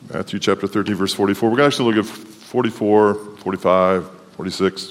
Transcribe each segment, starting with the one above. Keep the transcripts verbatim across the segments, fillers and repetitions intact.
Matthew chapter thirteen, verse forty-four. We're going to actually look at forty-four, forty-five, forty-six.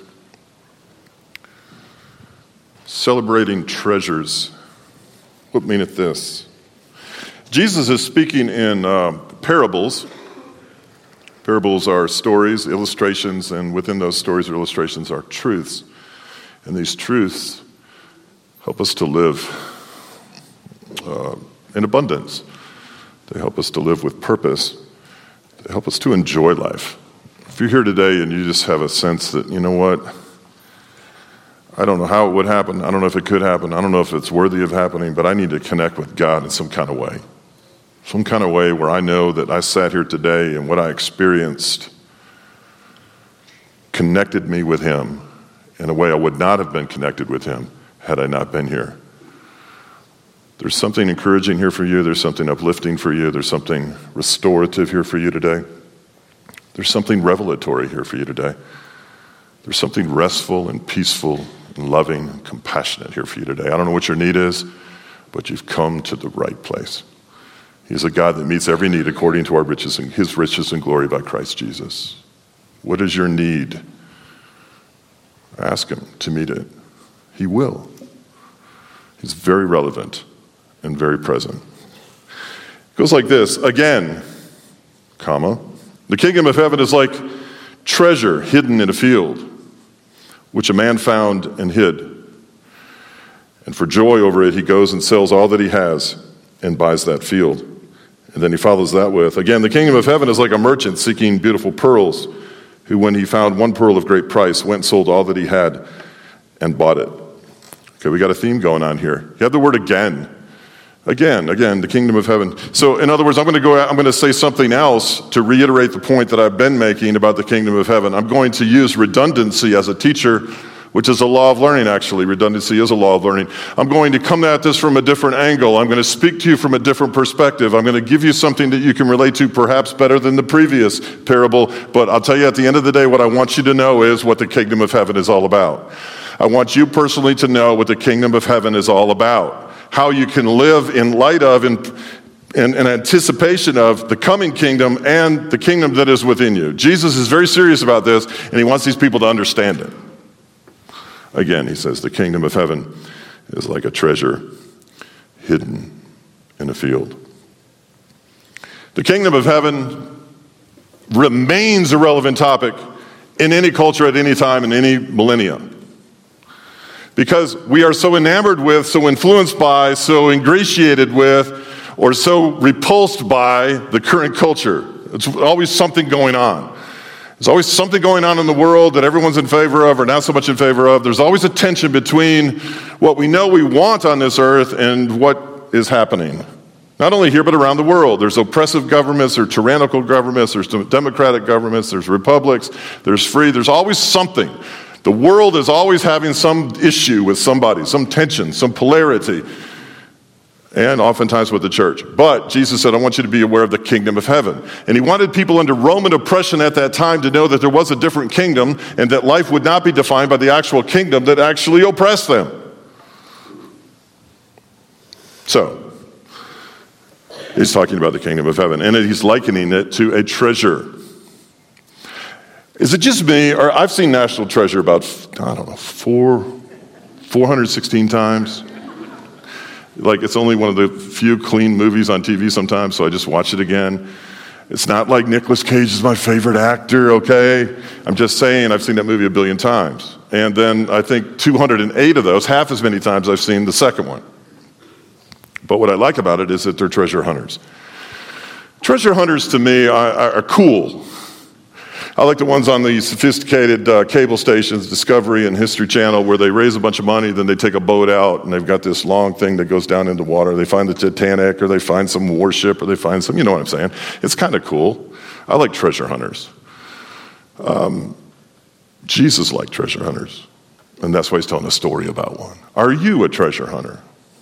Celebrating treasures. What meaneth this? Jesus is speaking in uh, parables. Parables are stories, illustrations, and within those stories or illustrations are truths. And these truths help us to live uh, in abundance. They help us to live with purpose. They help us to enjoy life. If you're here today and you just have a sense that, you know what, I don't know how it would happen. I don't know if it could happen. I don't know if it's worthy of happening, but I need to connect with God in some kind of way. Some kind of way where I know that I sat here today and what I experienced connected me with Him in a way I would not have been connected with Him had I not been here. There's something encouraging here for you. There's something uplifting for you. There's something restorative here for you today. There's something revelatory here for you today. There's something restful and peaceful and loving and compassionate here for you today. I don't know what your need is, but you've come to the right place. He's a God that meets every need according to our riches and His riches and glory by Christ Jesus. What is your need? Ask Him to meet it. He will. He's very relevant and very present. It goes like this, again, comma, the kingdom of heaven is like treasure hidden in a field, which a man found and hid. And for joy over it, he goes and sells all that he has and buys that field. And then he follows that with, again, the kingdom of heaven is like a merchant seeking beautiful pearls, who when he found one pearl of great price, went and sold all that he had and bought it. Okay, we got a theme going on here. You have the word again. Again, again, the kingdom of heaven. So in other words, I'm going to go out, I'm going to say something else to reiterate the point that I've been making about the kingdom of heaven. I'm going to use redundancy as a teacher, which is a law of learning, actually. Redundancy is a law of learning. I'm going to come at this from a different angle. I'm going to speak to you from a different perspective. I'm going to give you something that you can relate to perhaps better than the previous parable. But I'll tell you at the end of the day, what I want you to know is what the kingdom of heaven is all about. I want you personally to know what the kingdom of heaven is all about. How you can live in light of and in, in anticipation of the coming kingdom and the kingdom that is within you. Jesus is very serious about this, and He wants these people to understand it. Again, He says, the kingdom of heaven is like a treasure hidden in a field. The kingdom of heaven remains a relevant topic in any culture at any time in any millennia. Because we are so enamored with, so influenced by, so ingratiated with, or so repulsed by the current culture. It's always something going on. There's always something going on in the world that everyone's in favor of or not so much in favor of. There's always a tension between what we know we want on this earth and what is happening. Not only here, but around the world. There's oppressive governments, there's tyrannical governments, there's democratic governments, there's republics, there's free. There's always something. The world is always having some issue with somebody, some tension, some polarity, and oftentimes with the church. But Jesus said, I want you to be aware of the kingdom of heaven. And He wanted people under Roman oppression at that time to know that there was a different kingdom and that life would not be defined by the actual kingdom that actually oppressed them. So, He's talking about the kingdom of heaven, and He's likening it to a treasure. Is it just me, or I've seen National Treasure about, I don't know, four, four hundred sixteen times. Like, it's only one of the few clean movies on T V sometimes, so I just watch it again. It's not like Nicolas Cage is my favorite actor, okay? I'm just saying I've seen that movie a billion times. And then I think two hundred eight of those, half as many times I've seen the second one. But what I like about it is that they're treasure hunters. Treasure hunters, to me, are, are cool. I like the ones on the sophisticated uh, cable stations, Discovery and History Channel, where they raise a bunch of money, then they take a boat out, and they've got this long thing that goes down into water. They find the Titanic, or they find some warship, or they find some, you know what I'm saying. It's kind of cool. I like treasure hunters. Um, Jesus liked treasure hunters, and that's why He's telling a story about one. Are you a treasure hunter?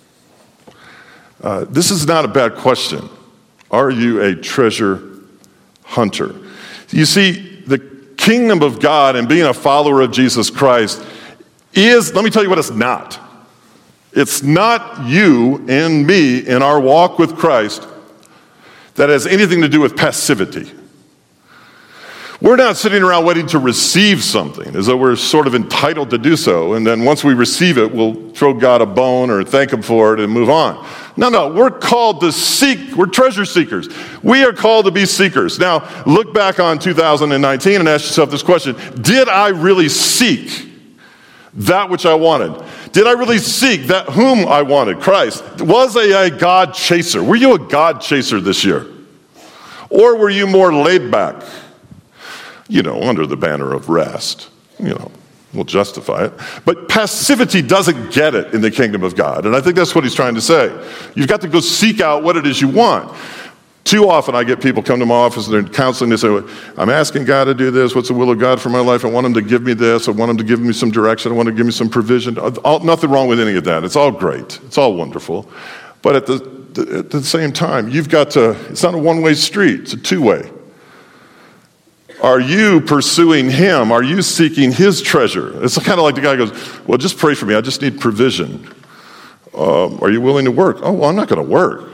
Uh, this is not a bad question. Are you a treasure hunter? You see, the kingdom of God and being a follower of Jesus Christ is, let me tell you what it's not. It's not you and me in our walk with Christ that has anything to do with passivity. We're not sitting around waiting to receive something as though we're sort of entitled to do so, and then once we receive it, we'll throw God a bone or thank him for it and move on. No, no, we're called to seek. We're treasure seekers. We are called to be seekers. Now, look back on two thousand nineteen and ask yourself this question. Did I really seek that which I wanted? Did I really seek that whom I wanted, Christ? Was I a God chaser? Were you a God chaser this year? Or were you more laid back? You know, under the banner of rest. You know, we'll justify it. But passivity doesn't get it in the kingdom of God. And I think that's what he's trying to say. You've got to go seek out what it is you want. Too often I get people come to my office and they're counseling. They say, I'm asking God to do this. What's the will of God for my life? I want him to give me this. I want him to give me some direction. I want him to give me some provision. All, nothing wrong with any of that. It's all great. It's all wonderful. But at the, the, at the same time, you've got to, it's not a one-way street. It's a two-way. Are you pursuing him? Are you seeking his treasure? It's kind of like the guy goes, well, just pray for me. I just need provision. Um, are you willing to work? Oh, well, I'm not going to work.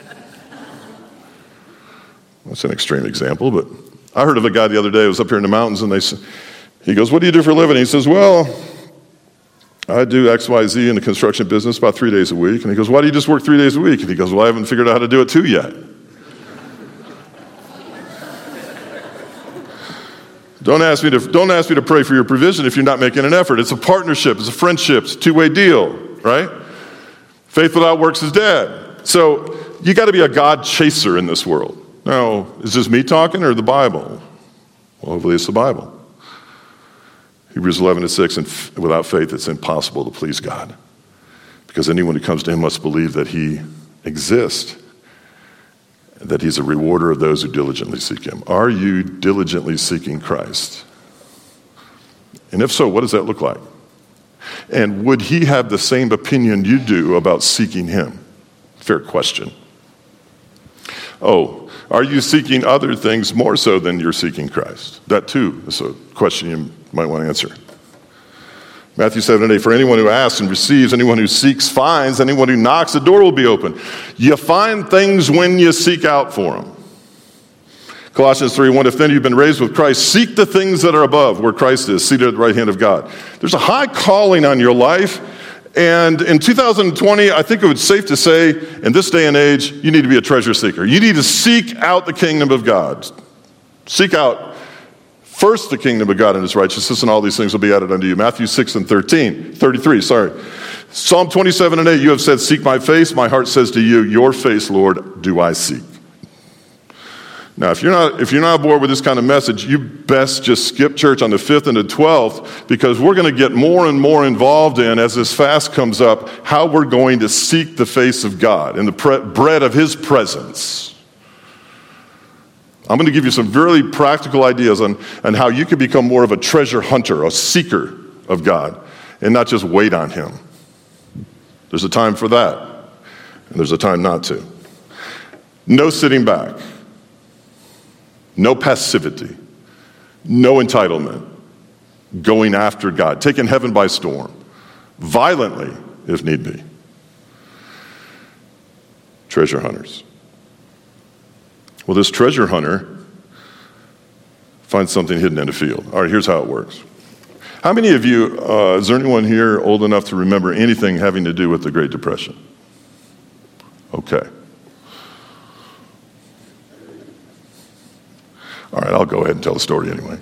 That's an extreme example, but I heard of a guy the other day who was up here in the mountains, and they he goes, what do you do for a living? He says, well, I do X, Y, Z in the construction business about three days a week. And he goes, why do you just work three days a week? And he goes, well, I haven't figured out how to do it too yet. Don't ask me to, don't ask me to pray for your provision if you're not making an effort. It's a partnership. It's a friendship. It's a two-way deal, right? Faith without works is dead. So you got to be a God chaser in this world. Now, is this me talking or the Bible? Well, hopefully it's the Bible. Hebrews eleven and six, and f- without faith it's impossible to please God. Because anyone who comes to him must believe that he exists, and that he's a rewarder of those who diligently seek him. Are you diligently seeking Christ? And if so, what does that look like? And would he have the same opinion you do about seeking him? Fair question. Oh, are you seeking other things more so than you're seeking Christ? That too is a question you might want to answer. Matthew seven and eight, for anyone who asks and receives, anyone who seeks finds, anyone who knocks, the door will be open. You find things when you seek out for them. Colossians three one, if then you've been raised with Christ, seek the things that are above, where Christ is, seated at the right hand of God. There's a high calling on your life, and in two thousand twenty, I think it would safe to say, in this day and age, you need to be a treasure seeker. You need to seek out the kingdom of God. Seek out first the kingdom of God and his righteousness, and all these things will be added unto you. Matthew six and thirteen, thirty-three, sorry. Psalm twenty-seven and eight, you have said, seek my face. My heart says to you, your face, Lord, do I seek. Now, if you're not if you're not bored with this kind of message, you best just skip church on the fifth and the twelfth, because we're going to get more and more involved in, as this fast comes up, how we're going to seek the face of God and the pre- bread of his presence. I'm going to give you some really practical ideas on, on how you can become more of a treasure hunter, a seeker of God, and not just wait on him. There's a time for that, and there's a time not to. No sitting back. No passivity, no entitlement, going after God, taking heaven by storm, violently if need be. Treasure hunters. Well, this treasure hunter finds something hidden in a field. All right, here's how it works. How many of you, uh, is there anyone here old enough to remember anything having to do with the Great Depression? Okay. All right, I'll go ahead and tell the story anyway.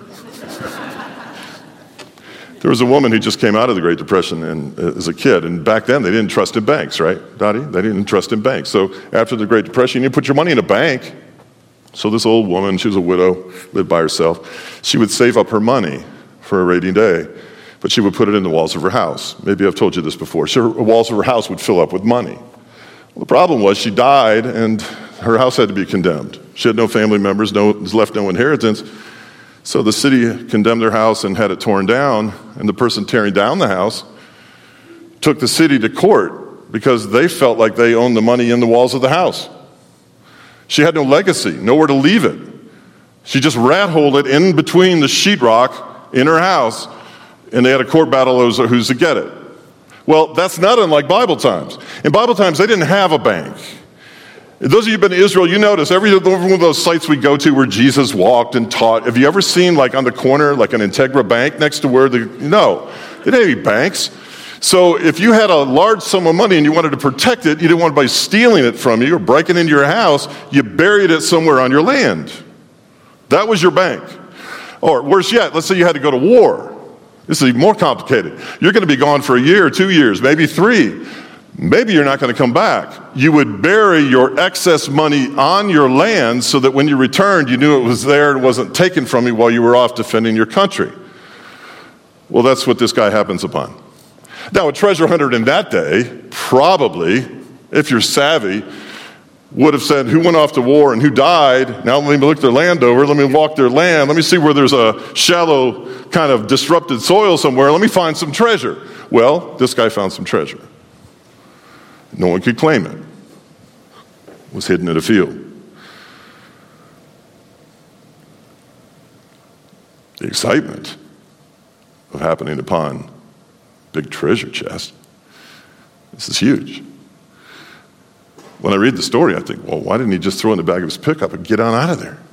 There was a woman who just came out of the Great Depression and, uh, as a kid, and back then they didn't trust in banks, right, Dottie? They didn't trust in banks. So after the Great Depression, you put your money in a bank. So this old woman, she was a widow, lived by herself. She would save up her money for a rainy day, but she would put it in the walls of her house. Maybe I've told you this before. So the walls of her house would fill up with money. Well, the problem was she died, and her house had to be condemned. She had no family members, no left no inheritance. So the city condemned their house and had it torn down, and the person tearing down the house took the city to court because they felt like they owned the money in the walls of the house. She had no legacy, nowhere to leave it. She just rat-holed it in between the sheetrock in her house, and they had a court battle over who's to get it. Well, that's not unlike Bible times. In Bible times, they didn't have a bank. Those of you who've been to Israel, you notice every one of those sites we go to where Jesus walked and taught. Have you ever seen, like on the corner, like an Integra bank next to where the, no, they didn't have any banks. So if you had a large sum of money and you wanted to protect it, you didn't want anybody stealing it from you or breaking into your house, you buried it somewhere on your land. That was your bank. Or worse yet, let's say you had to go to war. This is even more complicated. You're going to be gone for a year, two years, maybe three. Maybe you're not going to come back. You would bury your excess money on your land so that when you returned, you knew it was there and wasn't taken from you while you were off defending your country. Well, that's what this guy happens upon. Now, a treasure hunter in that day, probably, if you're savvy, would have said, who went off to war and who died? Now let me look their land over. Let me walk their land. Let me see where there's a shallow kind of disrupted soil somewhere. Let me find some treasure. Well, this guy found some treasure. No one could claim it. It was hidden in a field. The excitement of happening upon big treasure chest. This is huge. When I read the story, I think, well, why didn't he just throw in the back of his pickup and get on out of there?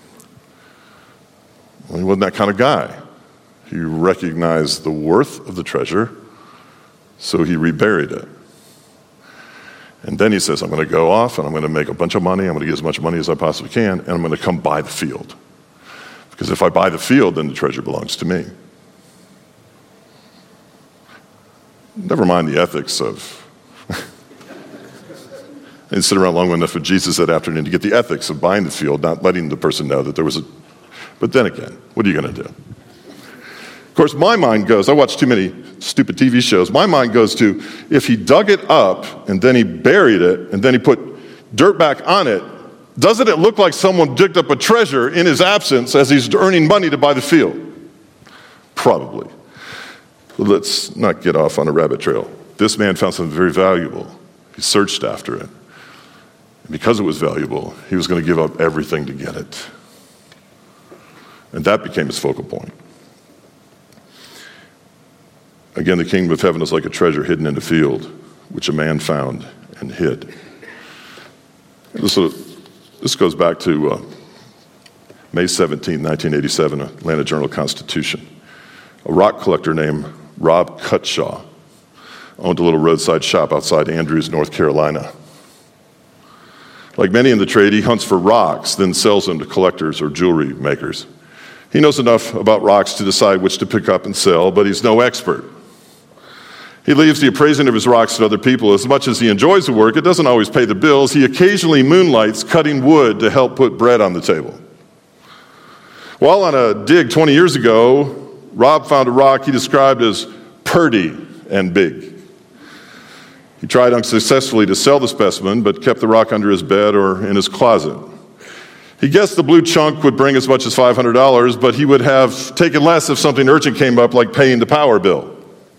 Well, he wasn't that kind of guy. He recognized the worth of the treasure, so he reburied it. And then he says, I'm going to go off and I'm going to make a bunch of money. I'm going to get as much money as I possibly can, and I'm going to come buy the field. Because if I buy the field, then the treasure belongs to me. Never mind the ethics of, I didn't sit around long enough with Jesus that afternoon to get the ethics of buying the field, not letting the person know that there was a, but then again, what are you going to do? Of course, my mind goes, I watch too many stupid T V shows, my mind goes to, if he dug it up and then he buried it and then he put dirt back on it, doesn't it look like someone digged up a treasure in his absence as he's earning money to buy the field? Probably. But let's not get off on a rabbit trail. This man found something very valuable. He searched after it. And because it was valuable, he was going to give up everything to get it. And that became his focal point. Again, the kingdom of heaven is like a treasure hidden in a field, which a man found and hid. This, uh, this goes back to uh, May seventeenth, nineteen eighty-seven, Atlanta Journal-Constitution. A rock collector named Rob Cutshaw owned a little roadside shop outside Andrews, North Carolina. Like many in the trade, he hunts for rocks, then sells them to collectors or jewelry makers. He knows enough about rocks to decide which to pick up and sell, but he's no expert. He leaves the appraising of his rocks to other people. As much as he enjoys the work, it doesn't always pay the bills. He occasionally moonlights cutting wood to help put bread on the table. While on a dig twenty years ago, Rob found a rock he described as purty and big. He tried unsuccessfully to sell the specimen, but kept the rock under his bed or in his closet. He guessed the blue chunk would bring as much as five hundred dollars, but he would have taken less if something urgent came up, like paying the power bill.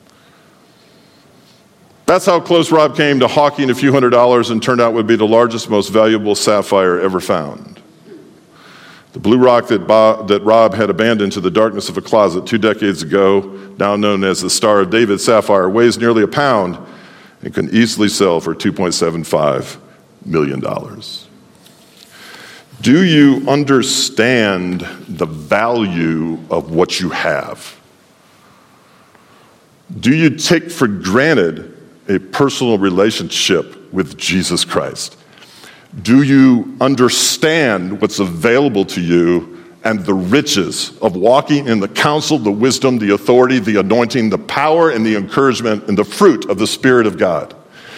That's how close Rob came to hawking a few hundred dollars and turned out would be the largest, most valuable sapphire ever found. The blue rock that, Bob, that Rob had abandoned to the darkness of a closet two decades ago, now known as the Star of David sapphire, weighs nearly a pound and can easily sell for two point seven five million dollars. Do you understand the value of what you have? Do you take for granted a personal relationship with Jesus Christ? Do you understand what's available to you and the riches of walking in the counsel, the wisdom, the authority, the anointing, the power, and the encouragement, and the fruit of the Spirit of God?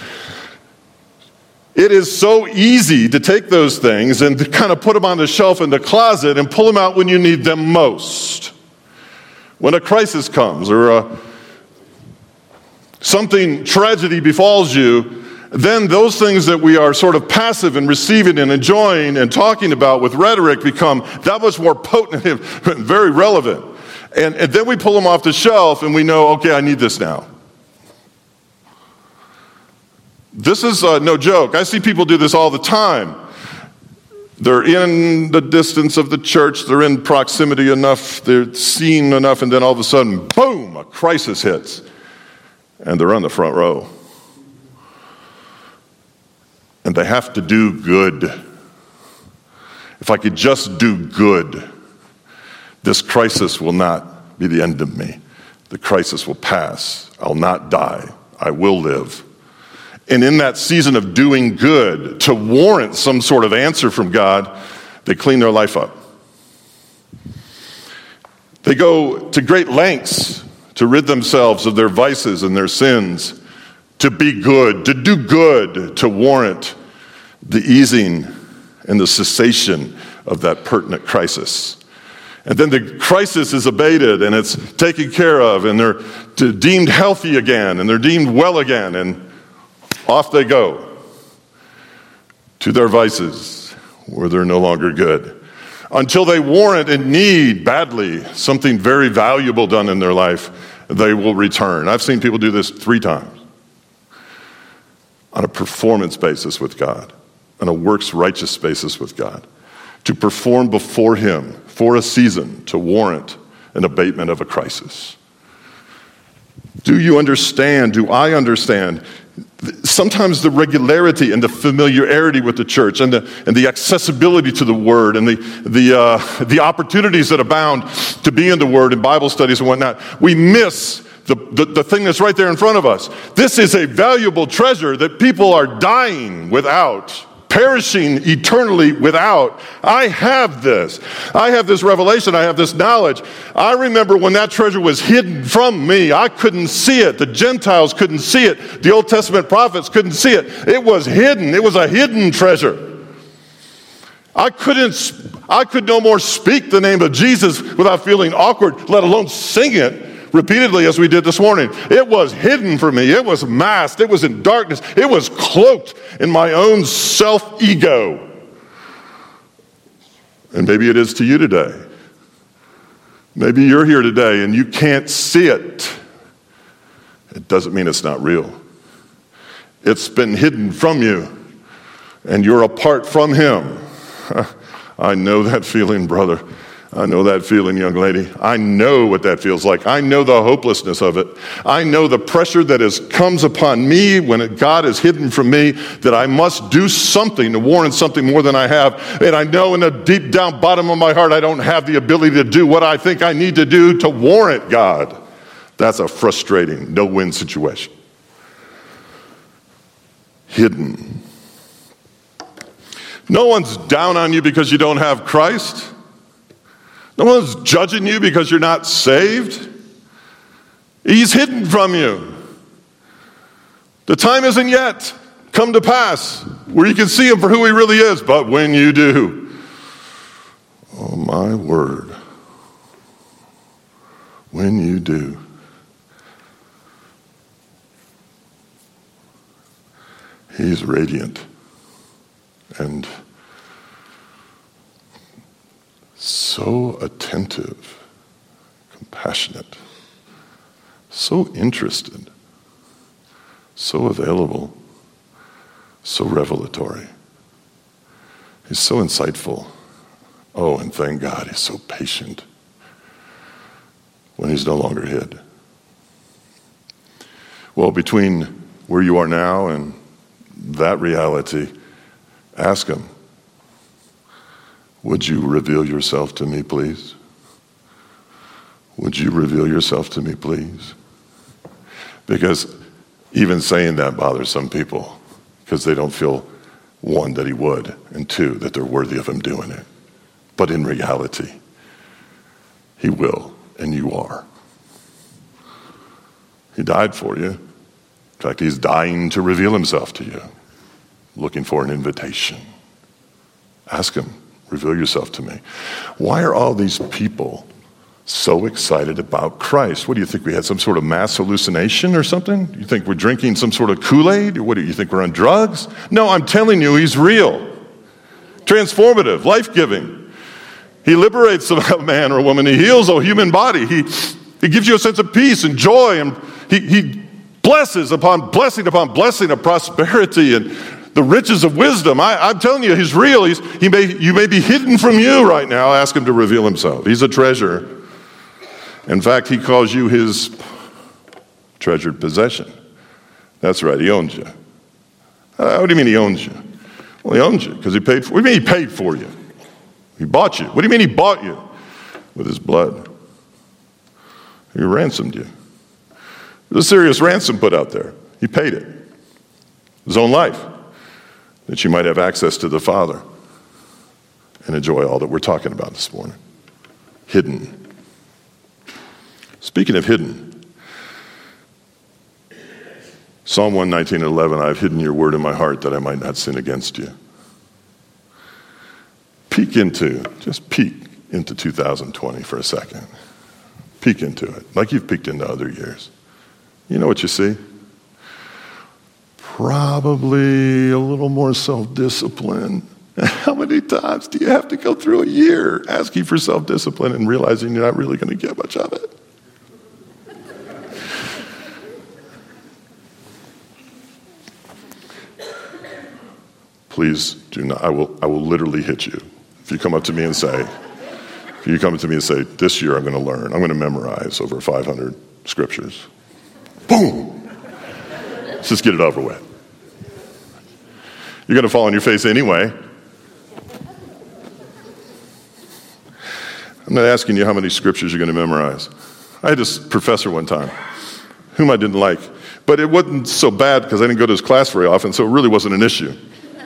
It is so easy to take those things and to kind of put them on the shelf in the closet and pull them out when you need them most. When a crisis comes or a, something, tragedy befalls you, then those things that we are sort of passive and receiving and enjoying and talking about with rhetoric become that much more potent and very relevant. And, and then we pull them off the shelf and we know, okay, I need this now. This is uh, no joke. I see people do this all the time. They're in the distance of the church, they're in proximity enough, they're seen enough, and then all of a sudden, boom, a crisis hits. And they're on the front row. and they have to do good. If I could just do good, this crisis will not be the end of me. The crisis will pass. I'll not die. I will live. And in that season of doing good, to warrant some sort of answer from God, they clean their life up. They go to great lengths to rid themselves of their vices and their sins, to be good, to do good, to warrant the easing and the cessation of that pertinent crisis. And then the crisis is abated and it's taken care of, and they're deemed healthy again, and they're deemed well again, and off they go to their vices where they're no longer good, until they warrant and need badly something very valuable done in their life. They will return. I've seen people do this three times on a performance basis with God, on a works righteous basis with God, to perform before him for a season to warrant an abatement of a crisis. Do you understand? Do I understand? Sometimes the regularity and the familiarity with the church and the and the accessibility to the Word and the the uh, the opportunities that abound to be in the Word and Bible studies and whatnot, we miss the, the, the thing that's right there in front of us. This is a valuable treasure that people are dying without, perishing eternally without. I have this. I have this revelation. I have this knowledge. I remember when that treasure was hidden from me. I couldn't see it. The Gentiles couldn't see it. The Old Testament prophets couldn't see it. It was hidden. It was a hidden treasure. I couldn't, I could no more speak the name of Jesus without feeling awkward, let alone sing it repeatedly as we did this morning. It was hidden from me. It was masked. It was in darkness. It was cloaked in my own self-ego. And maybe it is to you today. Maybe you're here today and you can't see it. It doesn't mean it's not real. It's been hidden from you, and you're apart from him. I know that feeling, brother. I know that feeling, young lady. I know what that feels like. I know the hopelessness of it. I know the pressure that is, comes upon me when it, God is hidden from me, that I must do something to warrant something more than I have. And I know in the deep down bottom of my heart, I don't have the ability to do what I think I need to do to warrant God. That's a frustrating, no-win situation. Hidden. No one's down on you because you don't have Christ. No one's judging you because you're not saved. He's hidden from you. The time isn't yet come to pass where you can see him for who he really is. But when you do, oh my word, when you do, he's radiant and so attentive, compassionate, so interested, so available, so revelatory. He's so insightful. Oh, and thank God he's so patient when he's no longer hid. Well, between where you are now and that reality, ask him, would you reveal yourself to me, please? Would you reveal yourself to me, please? Because even saying that bothers some people because they don't feel, one, that he would, and two, that they're worthy of him doing it. But in reality, he will, and you are. He died for you. In fact, he's dying to reveal himself to you, looking for an invitation. Ask him. Reveal yourself to me. Why are all these people so excited about Christ? What do you think? We had some sort of mass hallucination or something? You think we're drinking some sort of Kool-Aid? What do you think, we're on drugs? No, I'm telling you, he's real. Transformative, life-giving. He liberates a man or a woman. He heals a human body. He, he gives you a sense of peace and joy. And he, he blesses upon blessing upon blessing of prosperity and the riches of wisdom. I, I'm telling you, he's real. He's, he may, you may be hidden from you right now. Ask him to reveal himself. He's a treasure. In fact, he calls you his treasured possession. That's right, he owns you. Uh, what do you mean he owns you? Well, he owns you because he paid for. What do you mean he paid for you? He bought you. What do you mean he bought you? With his blood. He ransomed you. There's a serious ransom put out there. He paid it. His own life. That you might have access to the Father and enjoy all that we're talking about this morning. Hidden. Speaking of hidden, Psalm one nineteen and eleven, I have hidden your word in my heart that I might not sin against you. Peek into, just peek into two thousand twenty for a second. Peek into it, like you've peeked into other years. You know what you see? Probably a little more self-discipline. How many times do you have to go through a year asking for self-discipline and realizing you're not really going to get much of it? Please do not. I will, I will literally hit you. If you come up to me and say, if you come up to me and say, this year I'm going to learn, I'm going to memorize over five hundred scriptures. Boom! Let's just get it over with. You're going to fall on your face anyway. I'm not asking you how many scriptures you're going to memorize. I had this professor one time, whom I didn't like, but it wasn't so bad because I didn't go to his class very often, so it really wasn't an issue.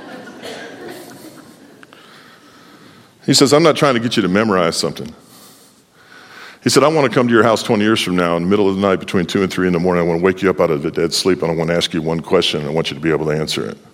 He says, I'm not trying to get you to memorize something. He said, I want to come to your house twenty years from now in the middle of the night between two and three in the morning. I want to wake you up out of a dead sleep, and I want to ask you one question, and I want you to be able to answer it.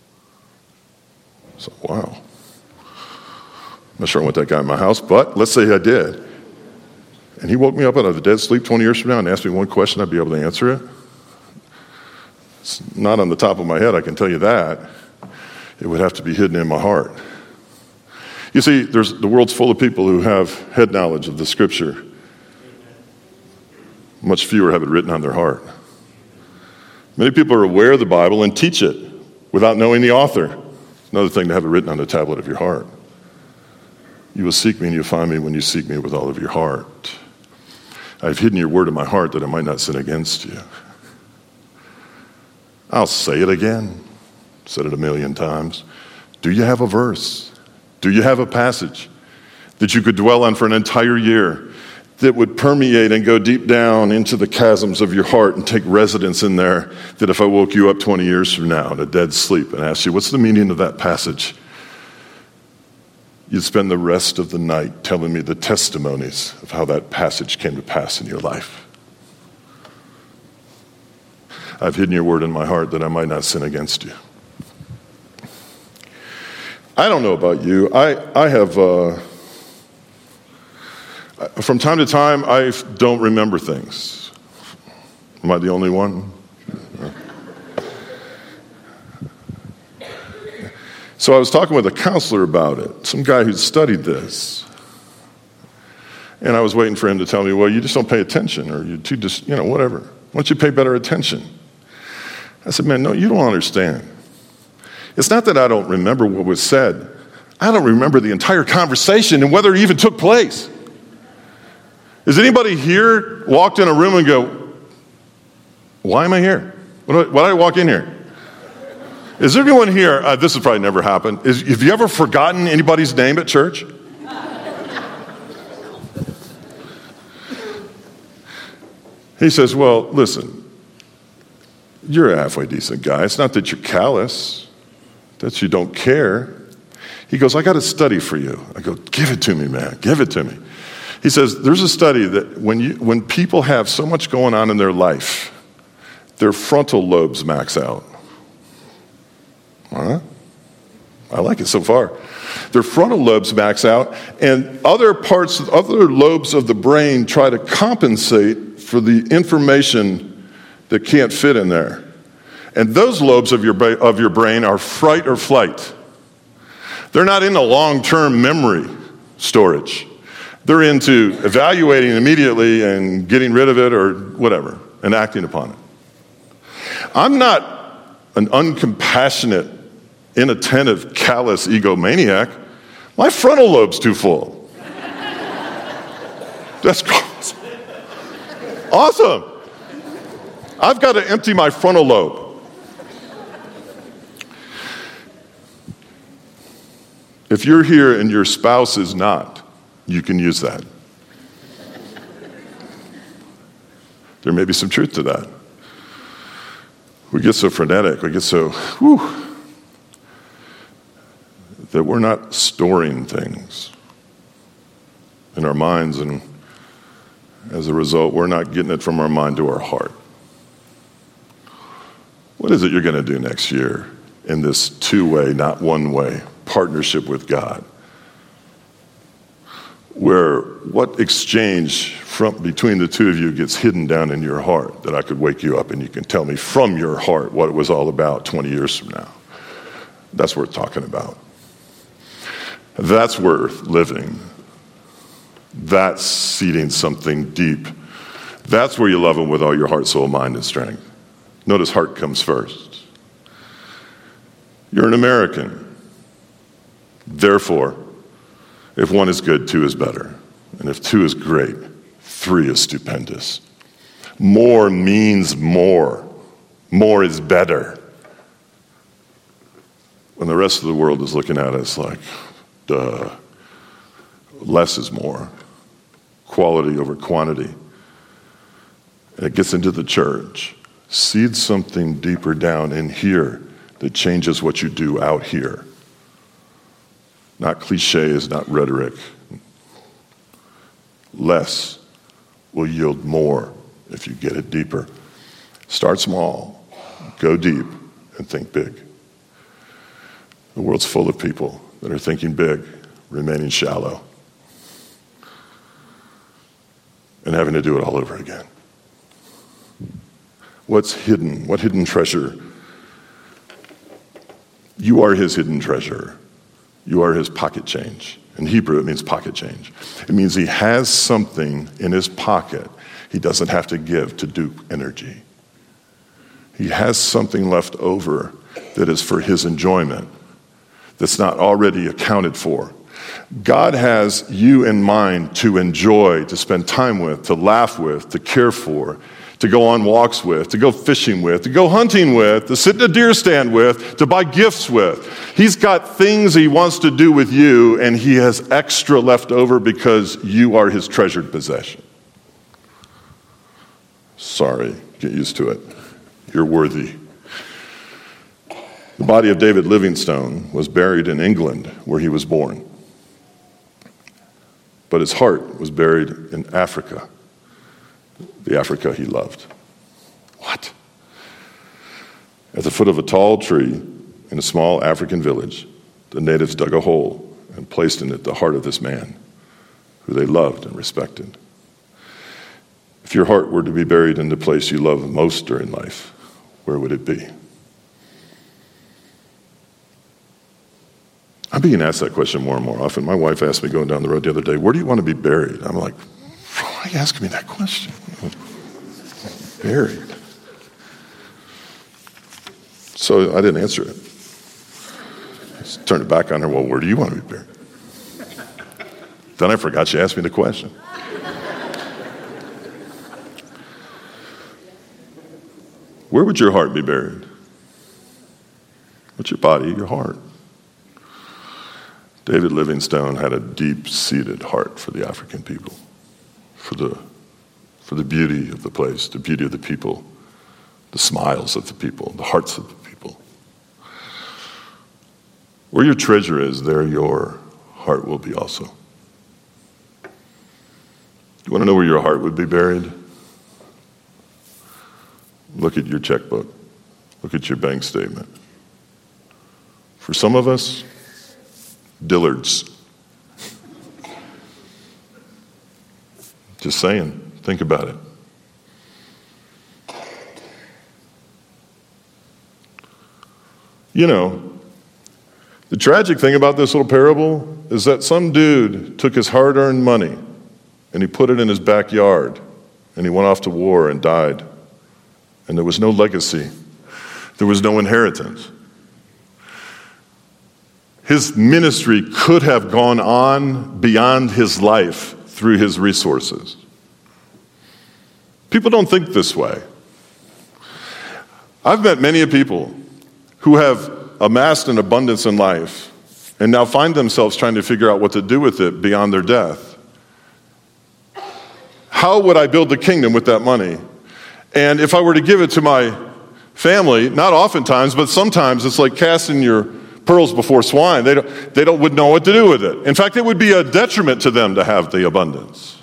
So, wow. I'm not sure I want that guy in my house, but let's say I did. And he woke me up out of a dead sleep twenty years from now and asked me one question, I'd be able to answer it. It's not on the top of my head, I can tell you that. It would have to be hidden in my heart. You see, there's, the world's full of people who have head knowledge of the Scripture. Much fewer have it written on their heart. Many people are aware of the Bible and teach it without knowing the author. It's another thing to have it written on the tablet of your heart. You will seek me and you'll find me when you seek me with all of your heart. I've hidden your word in my heart that I might not sin against you. I'll say it again. Said it a million times. Do you have a verse? Do you have a passage that you could dwell on for an entire year that would permeate and go deep down into the chasms of your heart and take residence in there, that if I woke you up twenty years from now in a dead sleep and asked you, what's the meaning of that passage? You'd spend the rest of the night telling me the testimonies of how that passage came to pass in your life. I've hidden your word in my heart that I might not sin against you. I don't know about you. I, I have, uh, from time to time, I don't remember things. Am I the only one? So I was talking with a counselor about it, some guy who'd studied this. And I was waiting for him to tell me, well, you just don't pay attention, or you're too, dis- you know, whatever. Why don't you pay better attention? I said, man, no, you don't understand. It's not that I don't remember what was said. I don't remember the entire conversation and whether it even took place. Has anybody here walked in a room and go, why am I here? Why did I walk in here? Is there anyone here, uh, this has probably never happened, is, have you ever forgotten anybody's name at church? He says, well, listen, you're a halfway decent guy. It's not that you're callous, that you don't care. He goes, I got a study for you. I go, give it to me, man, give it to me. He says, there's a study that when you when people have so much going on in their life, their frontal lobes max out. Huh? I like it so far. Their frontal lobes max out, and other parts, other lobes of the brain try to compensate for the information that can't fit in there. And those lobes of your of your brain are fright or flight. They're not into long-term memory storage. They're into evaluating immediately and getting rid of it or whatever and acting upon it. I'm not an uncompassionate, inattentive, callous egomaniac. My frontal lobe's too full. That's awesome. Awesome. I've got to empty my frontal lobe. If you're here and your spouse is not, you can use that. There may be some truth to that. We get so frenetic, we get so, whew, that we're not storing things in our minds, and as a result, we're not getting it from our mind to our heart. What is it you're going to do next year in this two-way, not one-way partnership with God? Where what exchange from between the two of you gets hidden down in your heart that I could wake you up and you can tell me from your heart what it was all about twenty years from now. That's worth talking about. That's worth living. That's seeding something deep. That's where you love him with all your heart, soul, mind, and strength. Notice heart comes first. You're an American. Therefore, if one is good, two is better. And if two is great, three is stupendous. More means more. More is better. When the rest of the world is looking at us like, duh, less is more. Quality over quantity. And it gets into the church. Seed something deeper down in here that changes what you do out here. Not cliches, not rhetoric. Less will yield more if you get it deeper. Start small, go deep, and think big. The world's full of people that are thinking big, remaining shallow, and having to do it all over again. What's hidden? What hidden treasure? You are his hidden treasure. You are his pocket change. In Hebrew, it means pocket change. It means he has something in his pocket he doesn't have to give to dupe energy. He has something left over that is for his enjoyment, that's not already accounted for. God has you in mind to enjoy, to spend time with, to laugh with, to care for, to go on walks with, to go fishing with, to go hunting with, to sit in a deer stand with, to buy gifts with. He's got things he wants to do with you, and he has extra left over because you are his treasured possession. Sorry, get used to it. You're worthy. The body of David Livingstone was buried in England, where he was born. But his heart was buried in Africa, the Africa he loved. What? At the foot of a tall tree in a small African village, the natives dug a hole and placed in it the heart of this man, who they loved and respected. If your heart were to be buried in the place you love most during life, where would it be? I'm being asked that question more and more often. My wife asked me going down the road the other day, where do you want to be buried? I'm like, why are you asking me that question? Buried. So I didn't answer it. I just turned it back on her, well, where do you want to be buried? Then I forgot she asked me the question. Where would your heart be buried? What's your body, your heart? David Livingstone had a deep-seated heart for the African people, for the, for the beauty of the place, the beauty of the people, the smiles of the people, the hearts of the people. Where your treasure is, there your heart will be also. You want to know where your heart would be buried? Look at your checkbook. Look at your bank statement. For some of us, Dillard's. Just saying, think about it. You know, the tragic thing about this little parable is that some dude took his hard-earned money and he put it in his backyard and he went off to war and died. And there was no legacy. There was no inheritance. His ministry could have gone on beyond his life through his resources. People don't think this way. I've met many people who have amassed an abundance in life and now find themselves trying to figure out what to do with it beyond their death. How would I build the kingdom with that money? And if I were to give it to my family, not oftentimes, but sometimes it's like casting your pearls before swine. They don't, they don't, wouldn't know what to do with it. In fact, it would be a detriment to them to have the abundance.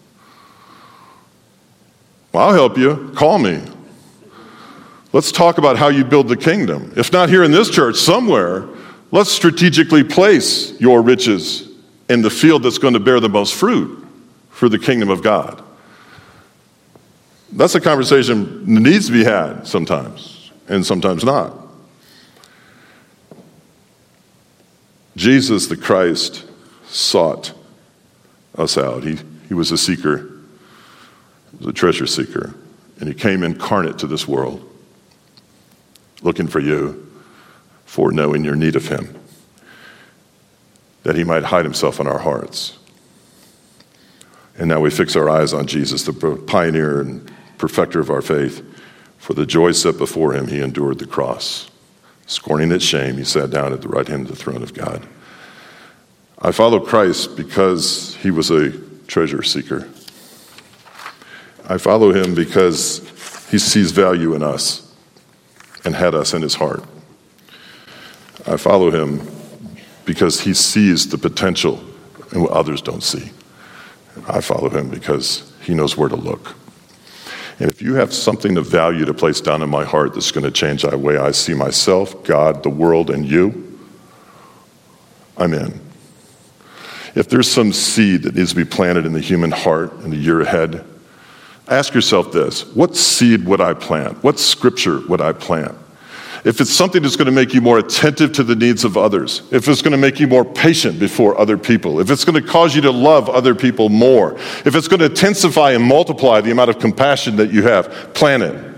Well, I'll help you. Call me. Let's talk about how you build the kingdom. If not here in this church, somewhere, let's strategically place your riches in the field that's going to bear the most fruit for the kingdom of God. That's a conversation that needs to be had sometimes, and sometimes not. Jesus the Christ sought us out. He, he was a seeker, he was a treasure seeker, and he came incarnate to this world, looking for you, for knowing your need of him, that he might hide himself in our hearts. And now we fix our eyes on Jesus, the pioneer and perfecter of our faith. For the joy set before him, he endured the cross. Scorning its shame, he sat down at the right hand of the throne of God. I follow Christ because he was a treasure seeker. I follow him because he sees value in us and had us in his heart. I follow him because he sees the potential in what others don't see. I follow him because he knows where to look. And if you have something of value to place down in my heart that's going to change the way I see myself, God, the world, and you, I'm in. If there's some seed that needs to be planted in the human heart in the year ahead, ask yourself this: what seed would I plant? What scripture would I plant? If it's something that's going to make you more attentive to the needs of others, if it's going to make you more patient before other people, if it's going to cause you to love other people more, if it's going to intensify and multiply the amount of compassion that you have, plant it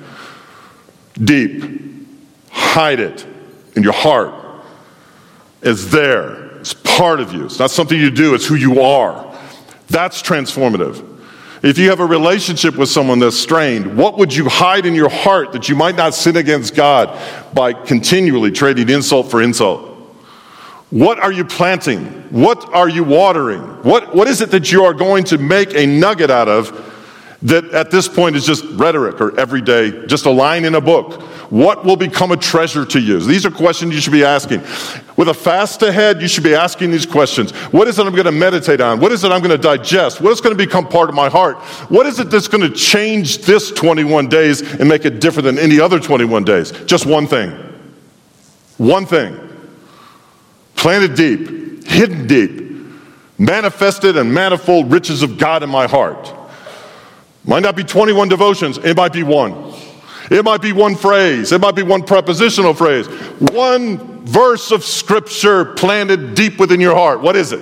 deep. Hide it in your heart. It's there. It's part of you. It's not something you do. It's who you are. That's transformative. If you have a relationship with someone that's strained, what would you hide in your heart that you might not sin against God by continually trading insult for insult? What are you planting? What are you watering? What, what is it that you are going to make a nugget out of that at this point is just rhetoric or everyday, just a line in a book? What will become a treasure to you? These are questions you should be asking. With a fast ahead, you should be asking these questions. What is it I'm going to meditate on? What is it I'm going to digest? What is going to become part of my heart? What is it that's going to change this twenty-one days and make it different than any other twenty-one days? Just one thing. One thing. Planted deep, hidden deep, manifested and manifold riches of God in my heart. Might not be twenty-one devotions, it might be one. It might be one phrase, it might be one prepositional phrase, one verse of scripture planted deep within your heart. What is it?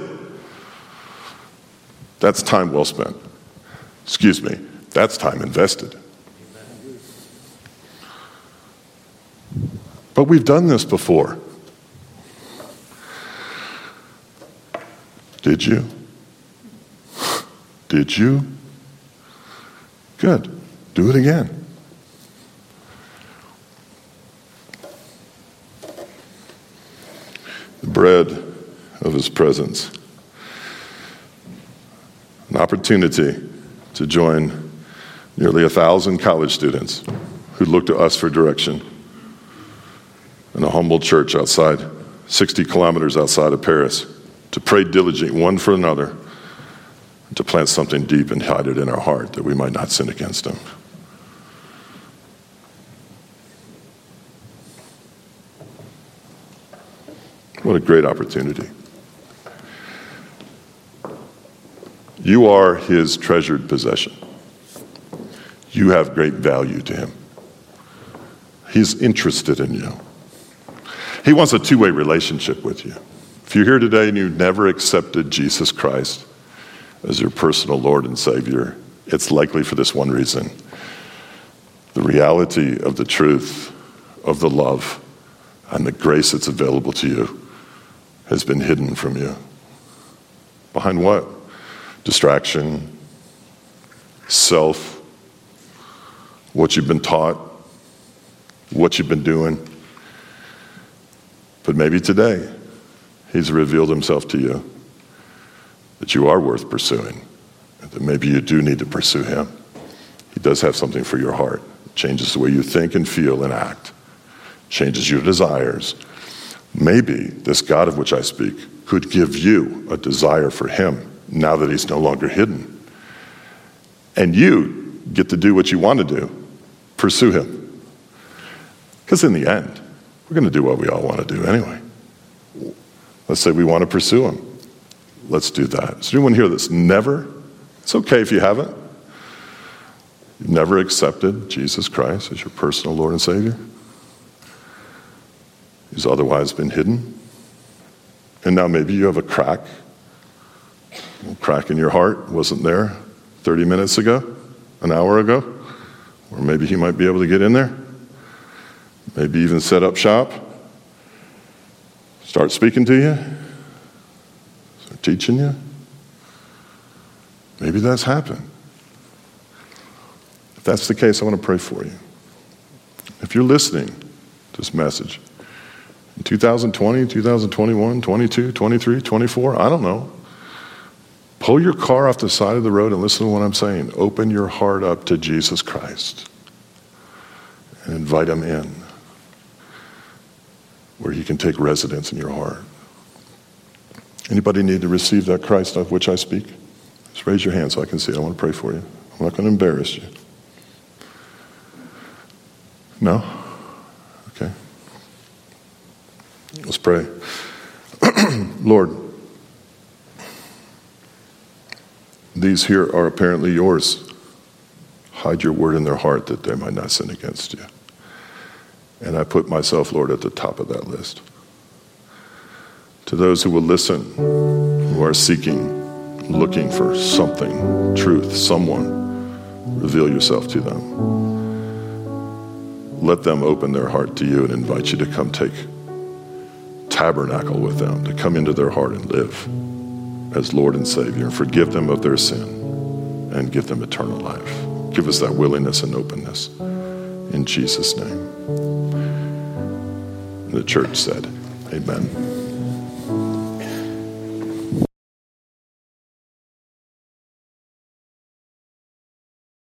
That's time well spent. Excuse me, that's time invested. But we've done this before. Did you? Did you? Good. Do it again. The bread of his presence. An opportunity to join nearly a thousand college students who look to us for direction in a humble church outside, sixty kilometers outside of Paris, to pray diligently one for another, and to plant something deep and hide it in our heart that we might not sin against him. What a great opportunity. You are his treasured possession. You have great value to him. He's interested in you. He wants a two-way relationship with you. If you're here today and you've never accepted Jesus Christ as your personal Lord and Savior, it's likely for this one reason: the reality of the truth of the love and the grace that's available to you has been hidden from you. Behind what? Distraction, self, what you've been taught, what you've been doing. But maybe today, He's revealed himself to you, that you are worth pursuing, and that maybe you do need to pursue him. He does have something for your heart. It changes the way you think and feel and act. Changes your desires. Maybe this God of which I speak could give you a desire for him now that he's no longer hidden. And you get to do what you want to do. Pursue him. Because in the end, we're going to do what we all want to do anyway. Let's say we want to pursue him. Let's do that. Is there anyone here that's never, it's okay if you haven't, you've never accepted Jesus Christ as your personal Lord and Savior? He's otherwise been hidden. And now maybe you have a crack. A crack in your heart wasn't there thirty minutes ago, an hour ago. Or maybe he might be able to get in there. Maybe even set up shop. Start speaking to you. Start teaching you. Maybe that's happened. If that's the case, I want to pray for you. If you're listening to this message, in two thousand twenty, two thousand twenty-one, twenty-two, twenty-three, twenty-four, I don't know. Pull your car off the side of the road and listen to what I'm saying. Open your heart up to Jesus Christ and invite him in where he can take residence in your heart. Anybody need to receive that Christ of which I speak? Just raise your hand so I can see it. I want to pray for you. I'm not going to embarrass you. No? Okay. Let's pray. Lord, these here are apparently yours. Hide your word in their heart that they might not sin against you. And I put myself, Lord, at the top of that list. To those who will listen, who are seeking, looking for something, truth, someone, reveal yourself to them. Let them open their heart to you and invite you to come take tabernacle with them, to come into their heart and live as Lord and Savior, and forgive them of their sin and give them eternal life. Give us that willingness and openness. In Jesus' name. And the church said, amen.